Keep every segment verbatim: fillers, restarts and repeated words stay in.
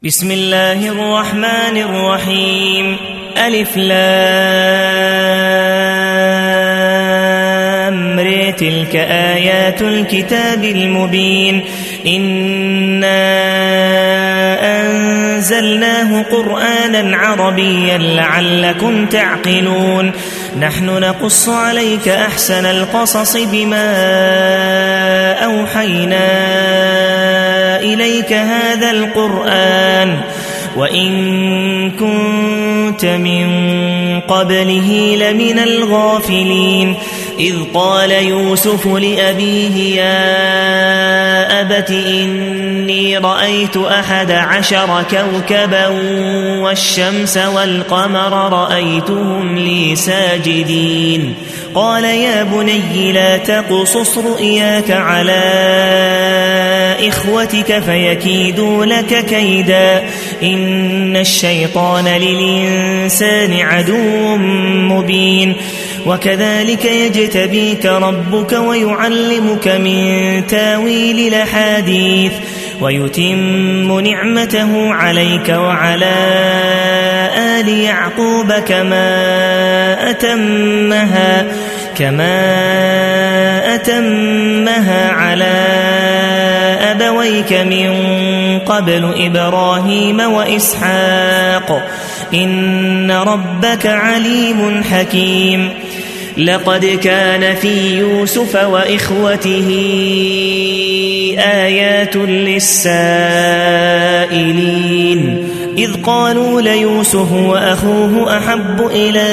بسم الله الرحمن الرحيم ألف لام ر تلك آيات الكتاب المبين إنا أنزلناه قرآنا عربيا لعلكم تعقلون نحن نقص عليك أحسن القصص بما أوحينا إليك هذا القرآن وإن كنت من قبله لمن الغافلين إذ قال يوسف لأبيه يا أبت إني رأيت أحد عشر كوكبا والشمس والقمر رأيتهم لي ساجدين قال يا بني لا تقصص رؤياك على إخوتك فيكيدوا لك كيدا إن الشيطان للإنسان عدو مبين وكذلك يجتبيك ربك ويعلمك من تاويل الأحاديث ويتم نعمته عليك وعلى آل يعقوب كما أتمها كما أتمها على أبويك من قبل إبراهيم وإسحاق إن ربك عليم حكيم لقد كان في يوسف وإخوته آيات للسائلين إذ قالوا ليوسف وأخوه أحب إلى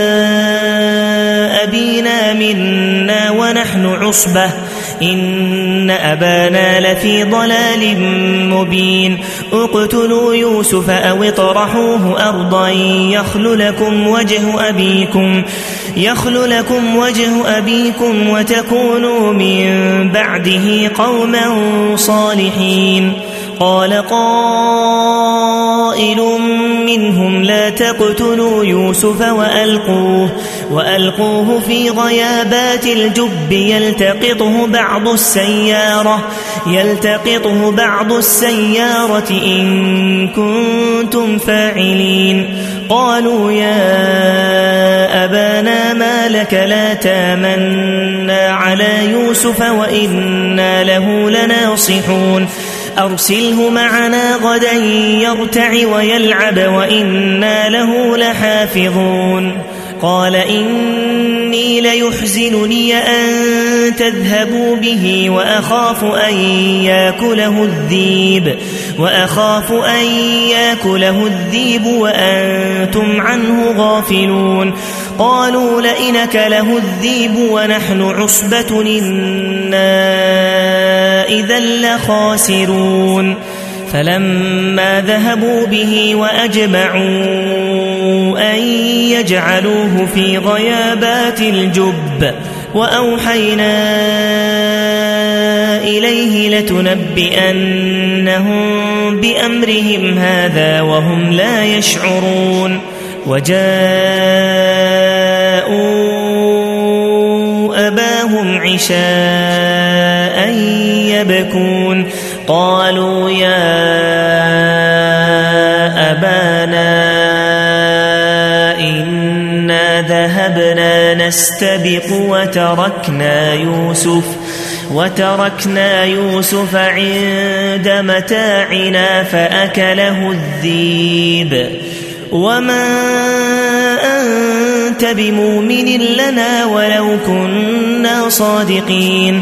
أبينا منا ونحن عصبة إن أبانا لفي ضلال مبين اقتلوا يوسف أو اطرحوه أرضا يخل لكم وجه أبيكم يخل لكم وجه أبيكم وتكونوا من بعده قوما صالحين قال قائل منهم لا تقتلوا يوسف وألقوه, وألقوه في غيابات الجب يلتقطه بعض السيارة يلتقطه بعض السيارة إن كنتم فاعلين قالوا يا أبانا ما لك لا تامنا على يوسف وإنا له لناصحون أرسله معنا غدا يرتع ويلعب وإنا له لحافظون قال إني ليحزنني أن تذهبوا به وأخاف أن يأكله الذيب وأخاف أن يأكله الذيب وأنتم عنه غافلون قالوا لئن أكله الذيب ونحن عصبة إنا إذا لخاسرون فلما ذهبوا به وأجمعوا أن يجعلوه في غيابات الجب وأوحينا إليه لتنبئنهم بأمرهم هذا وهم لا يشعرون وجاءوا أباهم عشاء يبكون قالوا يا أبانا إنا ذهبنا نستبق وتركنا يوسف وتركنا يوسف عند متاعنا فأكله الذيب وما أنت بمؤمن لنا ولو كنا صادقين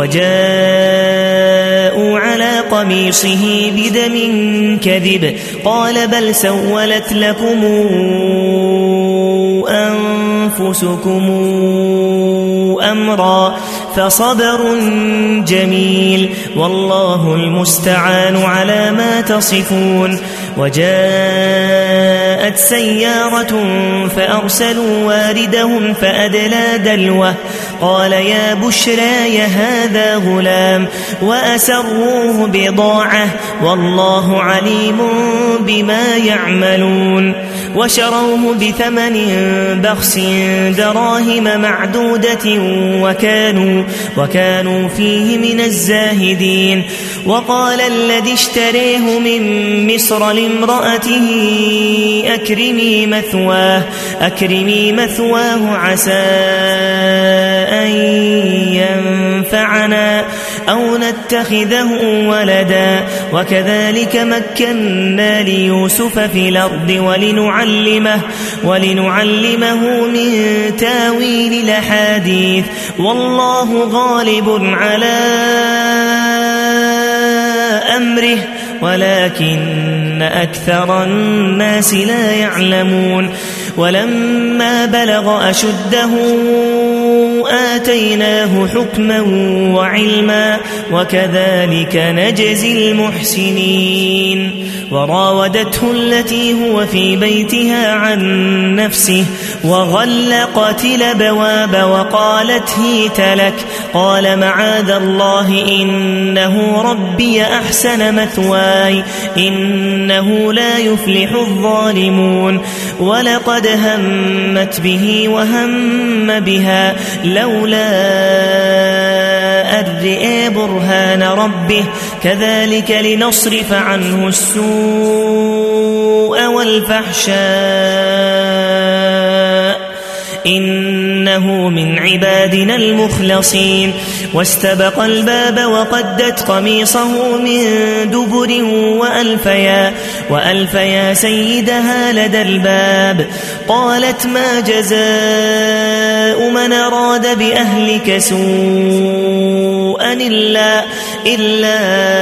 وجاءوا على قميصه بدم كذب قال بل سولت لكم أنفسكم أمرا فصبر جميل والله المستعان على ما تصفون وجاءت سيارة فأرسلوا واردهم فأدلى دلوه قال يا بشرى هذا غلام وأسروه بضاعة والله عليم بما يعملون وشروه بثمن بخس دراهم معدودة وكانوا وكانوا فيه من الزاهدين. وقال الذي اشتريه من مصر لامرأته أكرمي مثواه, أكرمي مثواه عسى أن ينفعنا أو نتخذه ولدا وكذلك مكنا ليوسف في الأرض ولنعلمه, ولنعلمه من تاويل الأحاديث والله غالب على أمره ولكن أكثر الناس لا يعلمون. ولما بلغ أشده آتيناه حكما وعلما وكذلك نجزي المحسنين. وراودته التي هو في بيتها عن نفسه وغلقت الأبواب وقالت هيت لك قال معاذ الله إنه ربي أحسن مثواي إنه لا يفلح الظالمون. ولقد همت به وهم بها لولا أن رأى برهان ربه كذلك لنصرف عنه السوء والفحشاء إنه من عبادنا المخلصين. واستبق الباب وقدت قميصه من دبر وألفيا, وألفيا سيدها لدى الباب. قالت ما جزاء من أراد بأهلك سوءا إلا, إلا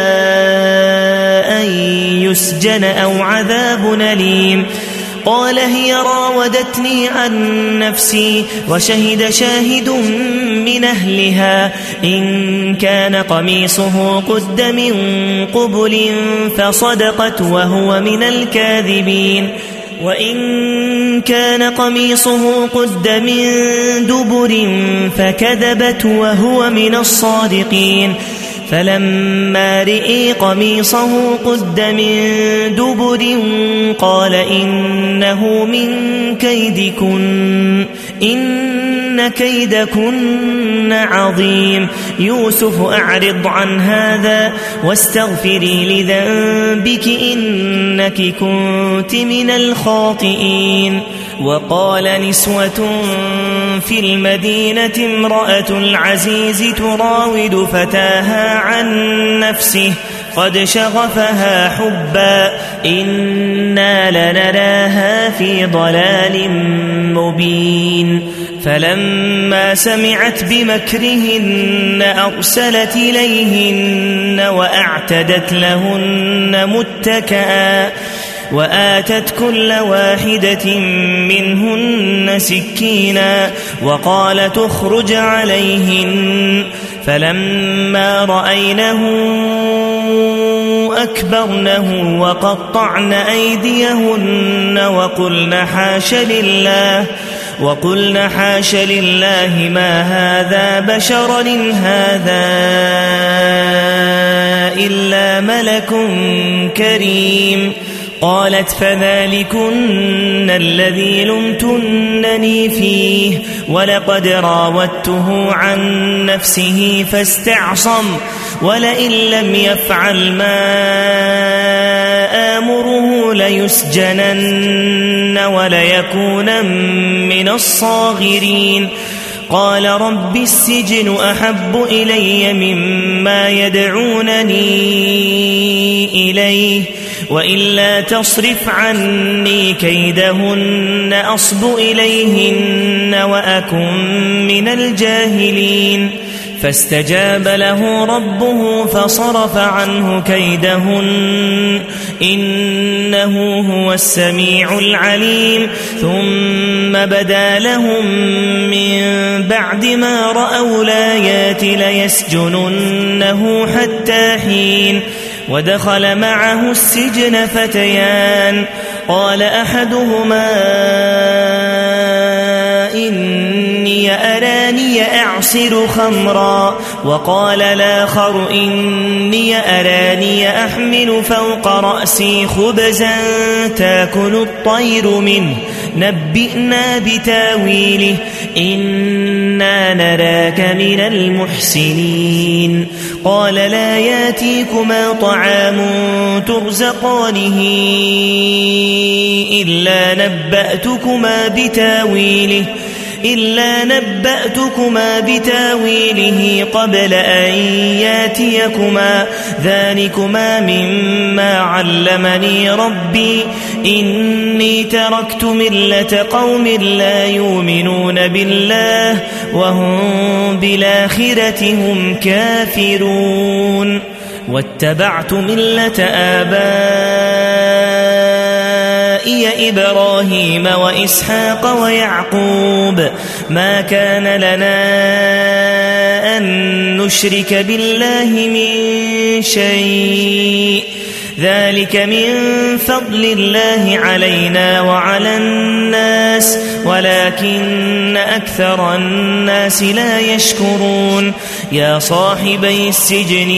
أن يسجن أو عذاب أليم. قال هي راودتني عن نفسي وشهد شاهد من أهلها إن كان قميصه قد من قبل فصدقت وهو من الكاذبين وإن كان قميصه قد من دبر فكذبت وهو من الصادقين. فلما رئي قميصه قد من دبر قال إنه من كيدكن إن كيدكن عظيم. يوسف أعرض عن هذا واستغفري لذنبك إنك كنت من الخاطئين. وقال نسوة في المدينة امرأة العزيز تراود فتاها عن نفسه قد شغفها حبا إنا لنراها في ضلال مبين. فلما سمعت بمكرهن أرسلت إليهن وأعتدت لهن متكئا وآتت كل واحدة منهن سكينا وقالت اخرج عليهن. فلما رأينه أكبرنه وقطعن أيديهن وقلن حاش لله وقلن حاش لله ما هذا بشرا إن هذا إلا ملك كريم. قالت فذلكن الذي لمتنني فيه ولقد راودته عن نفسه فاستعصم ولئن لم يفعل ما آمره ليسجنن وليكون من الصاغرين. قال رب السجن أحب إلي مما يدعونني إليه وإلا تصرف عني كيدهن أصب إليهن وأكن من الجاهلين. فاستجاب له ربه فصرف عنه كيدهن إنه هو السميع العليم. ثم بدا لهم من بعد ما رأوا الآيات ليسجننه حتى حين. ودخل معه السجن فتيان قال أحدهما إني أراني أعصر خمرا وقال الآخر إني أراني أحمل فوق رأسي خبزا تأكل الطير منه نبئنا بتاويله إنا نراك من المحسنين قال لا ياتيكما طعام ترزقانه إلا نبأتكما بتاويله إلا نبأتكما بتاويله قبل أن ياتيكما ذلكما مما علمني ربي إني تركت ملة قوم لا يؤمنون بالله وهم بالآخرة هم كافرون واتبعت ملة آبائي إبراهيم وإسحاق ويعقوب ما كان لنا أن نشرك بالله من شيء ذلك من فضل الله علينا وعلى الناس ولكن أكثر الناس لا يشكرون يا صاحبي السجن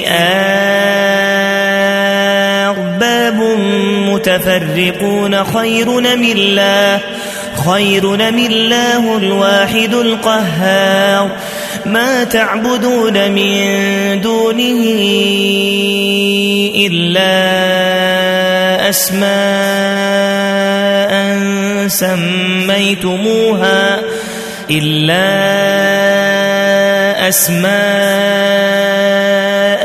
أرباب متفرقون خير أم الله خير أم الله الواحد القهار ما تعبدون من دونه إلا أسماء سميتموها إلا أسماء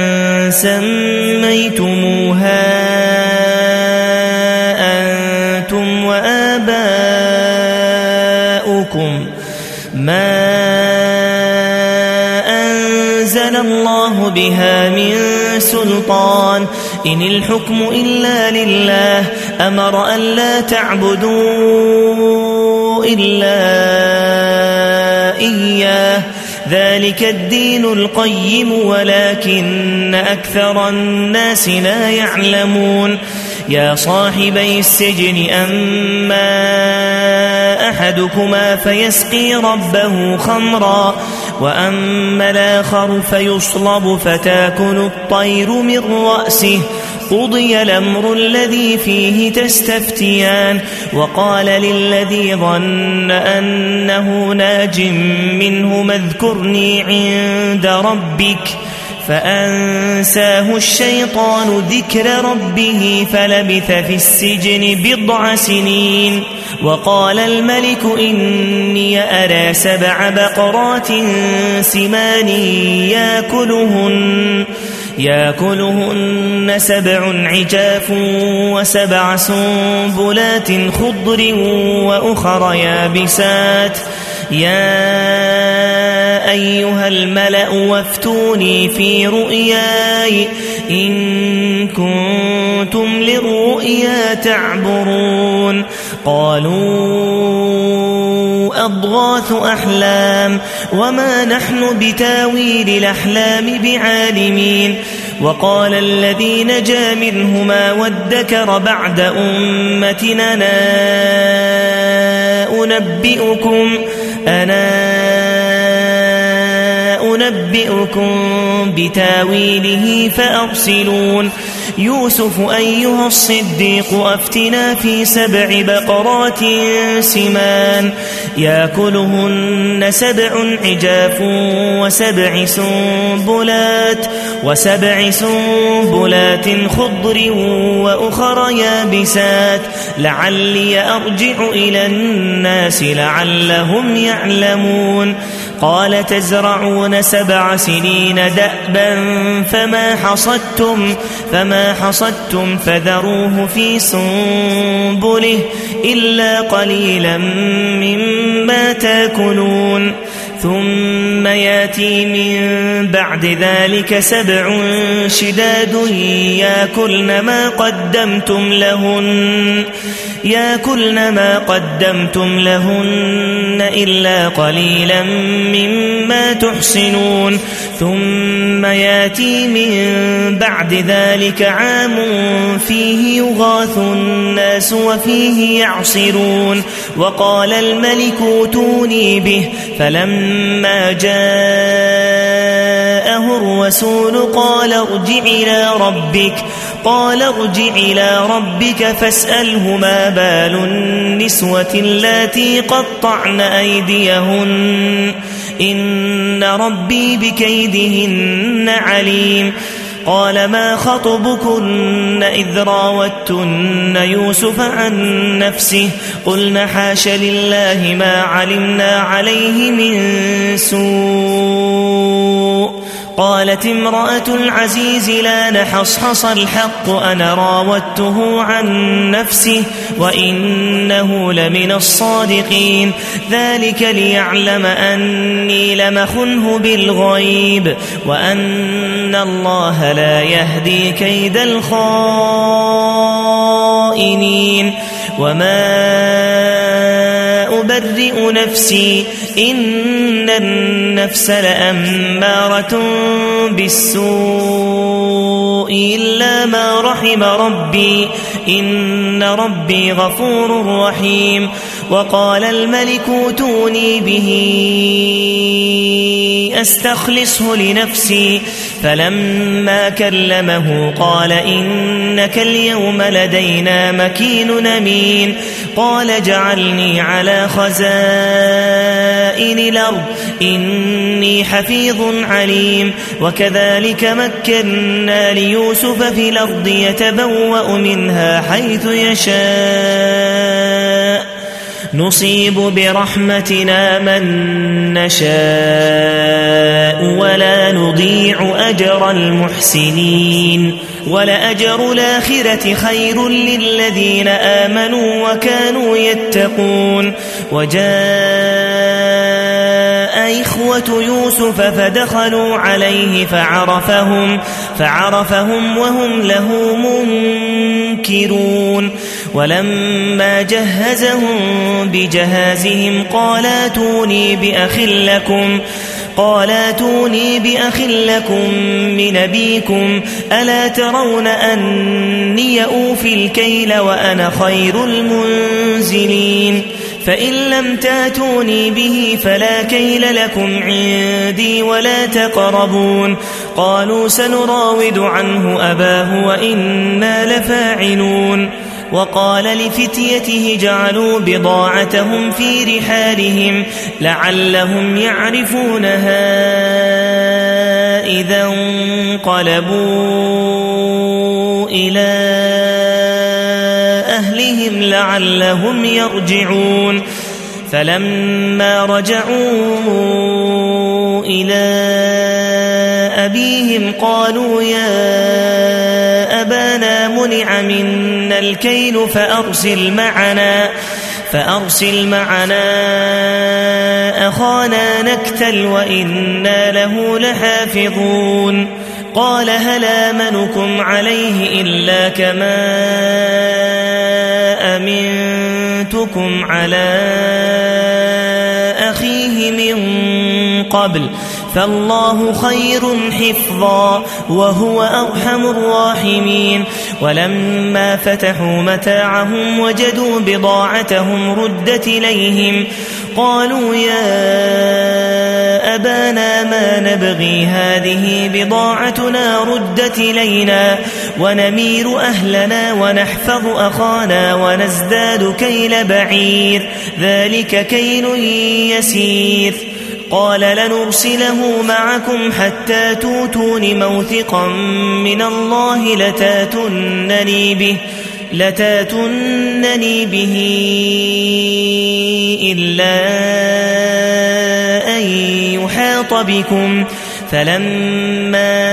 سميتموها أنتم وآباؤكم ما أنزل الله بها من سلطان إن الحكم إلا لله أمر أن لا تعبدوا إلا إياه ذلك الدين القيم ولكن أكثر الناس لا يعلمون يا صاحبي السجن أما أحدكما فيسقي ربه خمرا وأما الآخر فيصلب فتاكل الطير من رأسه قضي الأمر الذي فيه تستفتيان وقال للذي ظن أنه ناج منه اذكرني عند ربك فأنساه الشيطان ذكر ربه فلبث في السجن بضع سنين وقال الملك إني أرى سبع بقرات سمان يأكلهن يأكلهن سبع عجاف وسبع سنبلات خضر وأخر يابسات يا أيها الملأ وافتوني في رؤياي إن كنتم للرؤيا تعبرون قالوا أضغاث أحلام وما نحن بتاويل الأحلام بعالمين وقال الذي نجا منهما وادكر بعد أمتنا أنا أنبئكم أنا أنبئكم بتاويله فأرسلون يوسف أيها الصديق أفتنا في سبع بقرات سمان يأكلهن سبع عجاف وسبع سنبلات وسبع سنبلات خضر وأخر يابسات لعلي أرجع إلى الناس لعلهم يعلمون قال تزرعون سبع سنين دأبا فما حصدتم فما حصدتم فذروه في سنبله إلا قليلا مما تأكلون ثم ياتي من بعد ذلك سبع شداد يأكلن ما قدمتم لهن يأكلن ما قدمتم لهن إلا قليلا مما تحصنون ثم ياتي من بعد ذلك عام فيه يغاث الناس وفيه يعصرون وقال الملك ائتوني به فلما جاء له الرسول قال ارجع إلى ربك قال ارجع إلى ربك فاسأله ما بال النسوة اللاتي قطعن أيديهن إن ربي بكيدهن عليم. قال ما خطبكن إذ راوتن يوسف عن نفسه قلن حاش لله ما علمنا عليه من سوء. قالت امرأة العزيز لا نحصحص الحق أنا راودته عن نفسه وإنه لمن الصادقين ذلك ليعلم أني لم أخنه بالغيب وأن الله لا يهدي كيد الخائنين. وما أبرئ نفسي إن النفس لأمارة بالسوء إلا ما رحم ربي إن ربي غفور رحيم. وقال الملك ائتوني به أستخلصه لنفسي فلما كلمه قال إنك اليوم لدينا مكين أمين. قال جعلني على خزائن الأرض إني حفيظ عليم. وكذلك مكنا ليوسف في الأرض يتبوأ منها حيث يشاء نصيب برحمتنا من نشاء ولا نضيع أجر المحسنين ولأجر الآخرة خير للذين آمنوا وكانوا يتقون. وجاء إخوة يوسف فدخلوا عليه فعرفهم فعرفهم وهم له منكرون. ولما جهزهم بجهازهم قال ائتوني بأخ لكم قال ائتوني بأخ لكم من أبيكم ألا ترون أني أوفي الكيل وأنا خير المنزلين فإن لم تاتوني به فلا كيل لكم عندي ولا تقربون. قالوا سنراود عنه أباه وإنا لفاعلون. وقال لفتيته جعلوا بضاعتهم في رحالهم لعلهم يعرفونها إذا انقلبوا إلى أهلهم لعلهم يرجعون. فلما رجعوا إلى أبيهم قالوا يا أبانا منع منا الكيل فأرسل معنا فأرسل معنا أخانا نكتل وإنا له لحافظون. قال هل آمنكم عليه إلا كما أمنتكم على أخيه من قبل فالله خير حفظا وهو أرحم الراحمين. ولما فتحوا متاعهم وجدوا بضاعتهم ردت إليهم قالوا يا أبانا ما نبغي هذه بضاعتنا ردت إلينا ونمير أهلنا ونحفظ أخانا ونزداد كيل بعير ذلك كيل يسير. قال لنرسله معكم حتى توتون موثقا من الله لتاتونني به لتاتونني به إلا أن يحاط بكم. فلما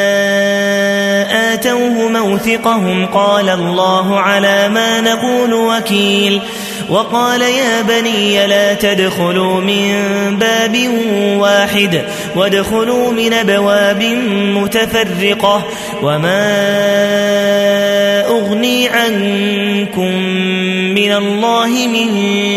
آتوه موثقهم قال الله على ما نقول وكيل. وقال يا بني لا تدخلوا من باب واحد وادخلوا من أبواب متفرقة وما أغني عنكم من الله من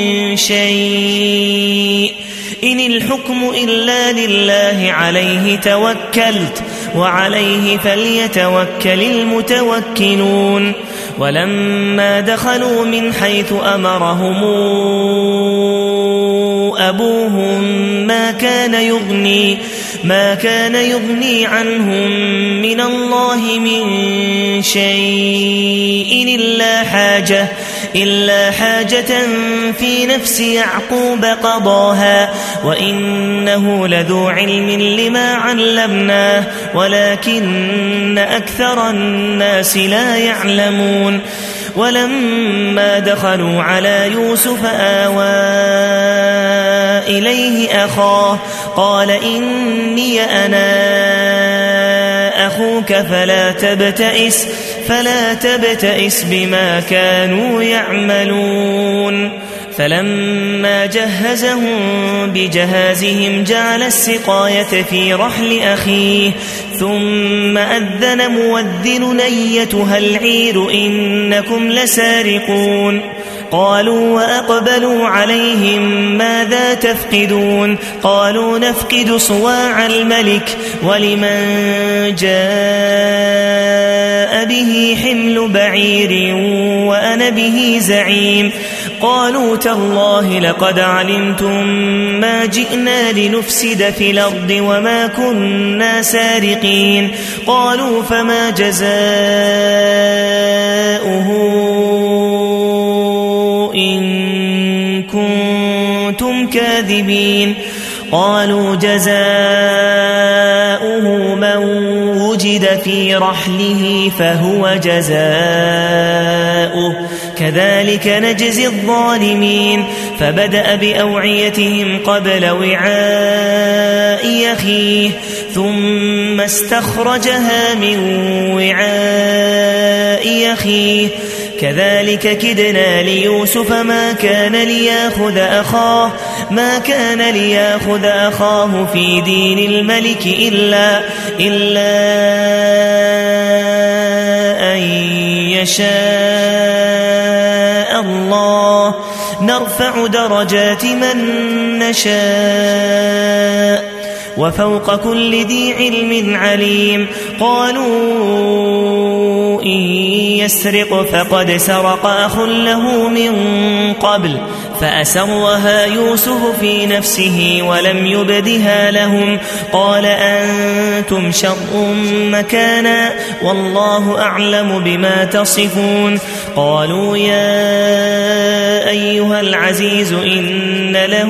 شيء إن الحكم إلا لله عليه توكلت وعليه فليتوكل المتوكلون. ولما دخلوا من حيث أمرهم أبوهم ما كان يغني ما كان يغني عنهم من الله من شيء إلا حاجة, إلا حاجة في نفس يعقوب قضاها وإنه لذو علم لما علمناه ولكن أكثر الناس لا يعلمون. ولما دخلوا على يوسف آوى إليه أخاه قال إني أنا أخوك فلا تبتئس, فلا تبتئس بما كانوا يعملون. فلما جهزهم بجهازهم جعل السقاية في رحل أخيه ثم أذن مودن أيتها العير إنكم لسارقون. قالوا وأقبلوا عليهم ماذا تفقدون قالوا نفقد صواع الملك ولمن جاء به حمل بعير وأنا به زعيم. قالوا تالله لقد علمتم ما جئنا لنفسد في الأرض وما كنا سارقين. قالوا فما جزاؤه إن كنتم كاذبين. قالوا جزاؤه من وجد في رحله فهو جزاؤه كذلك نجزي الظالمين. فبدأ بأوعيتهم قبل وعاء أخيه ثم استخرجها من وعاء أخيه كذلك كدنا ليوسف ما كان ليأخذ أخاه ما كان ليأخذ أخاه في دين الملك إلا إلا أن يشاء الله نرفع درجات من نشاء وفوق كل ذي علم عليم. قالوا إن يسرق فقد سرق أخ له من قبل فأسرها يوسف في نفسه ولم يبدها لهم قال أنتم شر مكانا والله أعلم بما تصفون. قالوا يا أيها العزيز إن له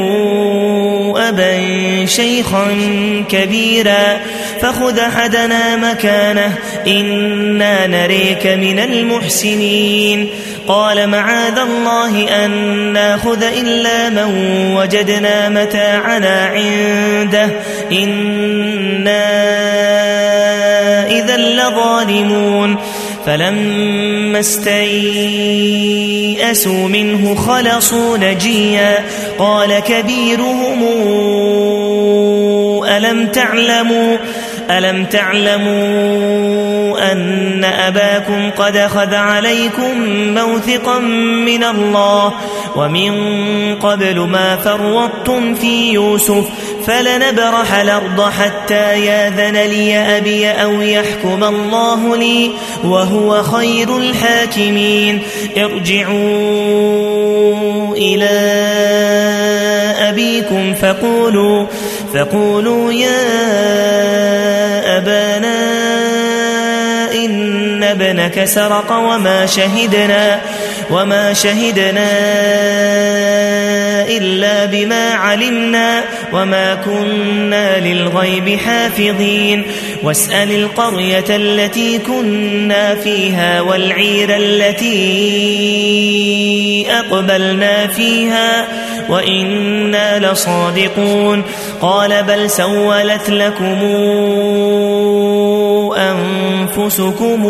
أبا شيخا كبيرا فخذ أحدنا مكانه إنا نريك من المحسنين. قال معاذ الله أن ناخذ إلا من وجدنا متاعنا عنده إنا إذا لظالمون. فلما استيئسوا منه خلصوا نجيا قال كبيرهم ألم تعلموا ألم تعلموا أن أباكم قد أخذ عليكم موثقا من الله ومن قبل ما فرطتم في يوسف فلنبرح الأرض حتى ياذن لي أبي أو يحكم الله لي وهو خير الحاكمين. ارجعوا إلى أبيكم فقولوا فقولوا يا أبانا إن ابنك سرق وما شهدنا وما شهدنا إلا بما علمنا وما كنا للغيب حافظين. واسأل القرية التي كنا فيها والعير التي أقبلنا فيها وإنا لصادقون. قال بل سولت لكم أنفسكم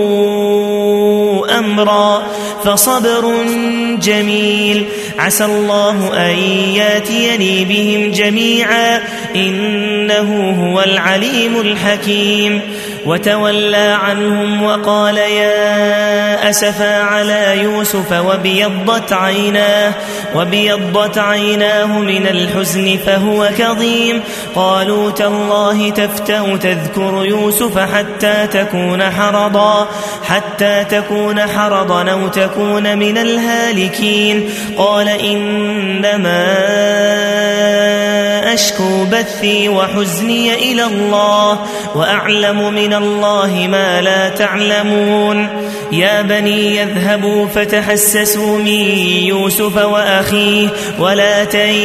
أمرا فصبر جميل عسى الله أن ياتيني بهم جميعا إنه هو العليم الحكيم. وتولى عنهم وقال يا أسفا على يوسف وبيضت عيناه وبيضت عيناه من الحزن فهو كظيم. قالوا تالله تفتأ تذكر يوسف حتى تكون حرضا حتى تكون حرضا أو تكون من الهالكين. قال إنما أشكو بثي وحزني إلى الله وأعلم من الله ما لا تعلمون يا بني يذهبوا فتحسسوا من يوسف وأخيه ولا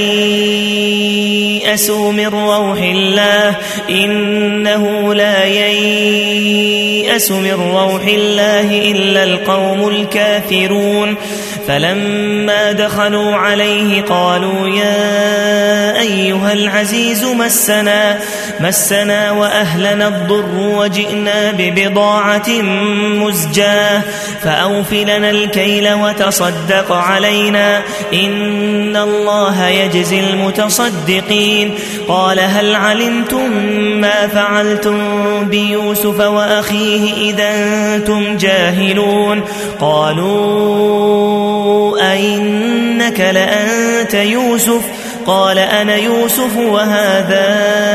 تيأسوا من روح الله إنه لا ييأس من روح الله إلا القوم الكافرون فلما دخلوا عليه قالوا يا أيها العزيز مسنا, مسنا وأهلنا الضر وجئنا ببضاعة مزجاة فأوف لنا الكيل وتصدق علينا إن الله يجزي المتصدقين قال هل علمتم ما فعلتم بيوسف وأخيه إذا أنتم جاهلون قالوا أئنك لأنت يوسف قال أنا يوسف وهذا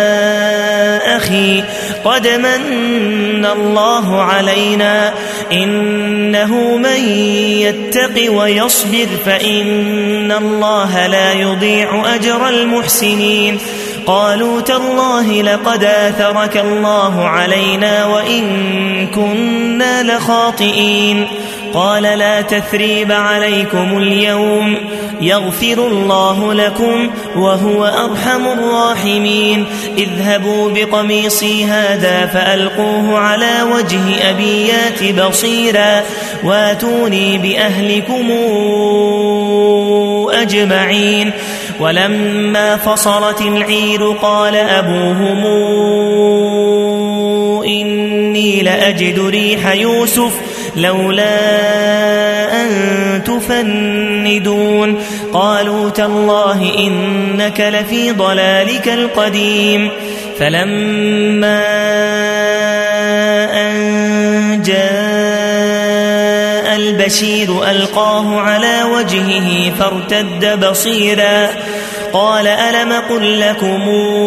أخي قد من الله علينا إنه من يتق ويصبر فإن الله لا يضيع أجر المحسنين قالوا تالله لقد آثرك الله علينا وإن كنا لخاطئين قال لا تثريب عليكم اليوم يغفر الله لكم وهو أرحم الراحمين اذهبوا بقميصي هذا فألقوه على وجه أبي يات بصيرا واتوني بأهلكم أجمعين ولما فصلت العير قال أبوهم إني لأجد ريح يوسف لولا أن تفندون قالوا تالله إنك لفي ضلالك القديم فلما أن جاء البشير ألقاه على وجهه فارتد بصيرا قال ألم قل لكم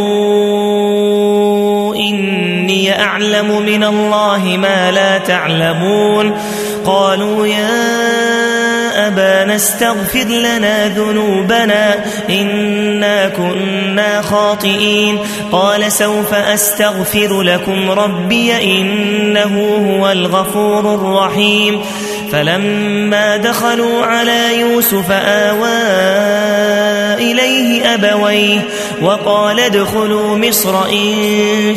إني أعلم من الله ما لا تعلمون قالوا يا أبانا استغفر لنا ذنوبنا إنا كنا خاطئين قال سوف أستغفر لكم ربي إنه هو الغفور الرحيم فلما دخلوا على يوسف آوى إليه أبويه وقال ادخلوا مصر إن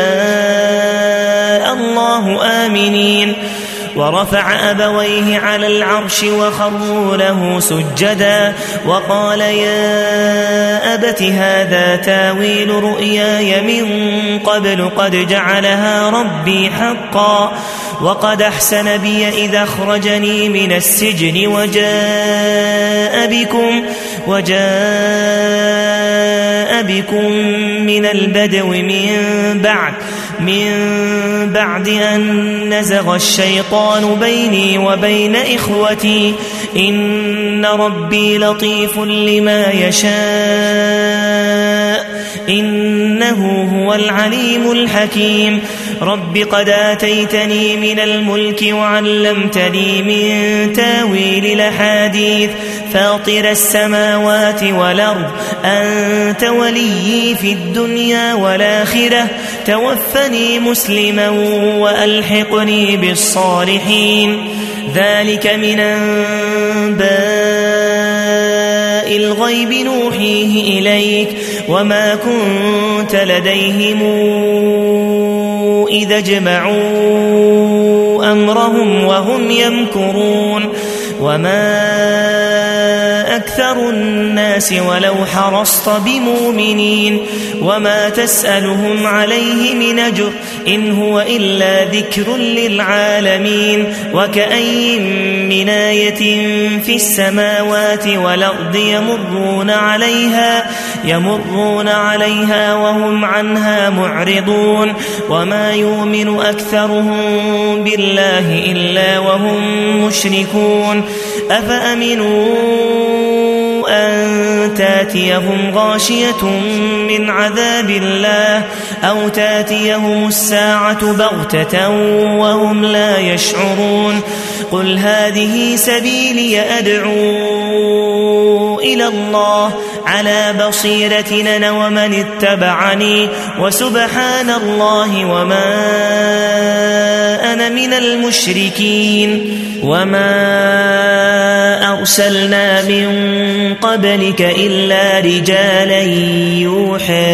شاء الله آمنين ورفع أبويه على العرش وخروا له سجدا وقال يا أبت هذا تاويل رؤياي من قبل قد جعلها ربي حقا وقد أحسن بي إذا أخرجني من السجن وجاء بكم وجاء بكم من البدو من بعد من بعد أن نزغ الشيطان بيني وبين إخوتي إن ربي لطيف لما يشاء إنه هو العليم الحكيم رب قد آتيتني من الملك وعلمتني من تاويل الأحاديث فاطر السماوات والأرض أنت وليي في الدنيا والآخرة توفني مسلما وألحقني بالصالحين ذلك من أنباء الغيب نوحيه إليك وما كنت لديهم إذا جمعوا أمرهم وهم يمكرون وما أكثر الناس ولو حرصت بمؤمنين وما تسألهم عليه من أجر إن هو إلا ذكر للعالمين وكأي من آية في السماوات والأرض يمرون عليها يمرون عليها وهم عنها معرضون وما يؤمن أكثرهم بالله إلا وهم مشركون أفأمنوا أن تاتيهم غاشية من عذاب الله أو تاتيهم الساعة بغتة وهم لا يشعرون قل هذه سبيلي أدعو إلى الله على بصيرة أنا ومن اتبعني وسبحان الله وما أنا من المشركين. وما أرسلنا من قبلك إلا رجالا يوحى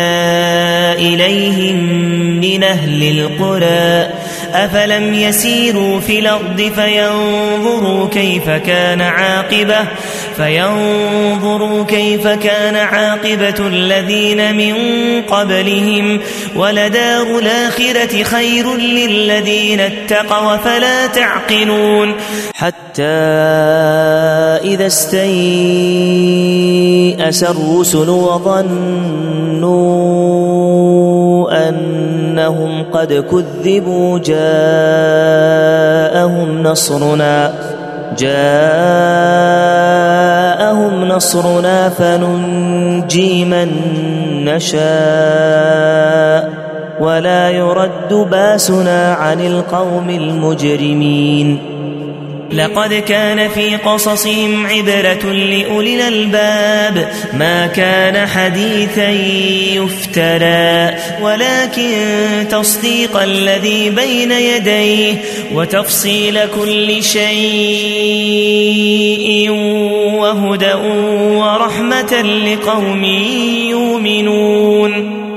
إليهم من أهل القرى أفلم يسيروا في الأرض فينظروا كيف كان عاقبة فينظروا كيف كان عاقبة الذين من قبلهم ولدار الآخرة خير للذين اتقوا فلا تعقلون. حتى إذا استيأس الرسل وظنوا أنهم قد كذبوا جاءهم نصرنا جاءهم نصرنا فننجي من نشاء ولا يرد باسنا عن القوم المجرمين. لقد كان في قصصهم عبرة لأولي الألباب ما كان حديثا يفترى ولكن تصديق الذي بين يديه وتفصيل كل شيء وهدى ورحمة لقوم يؤمنون.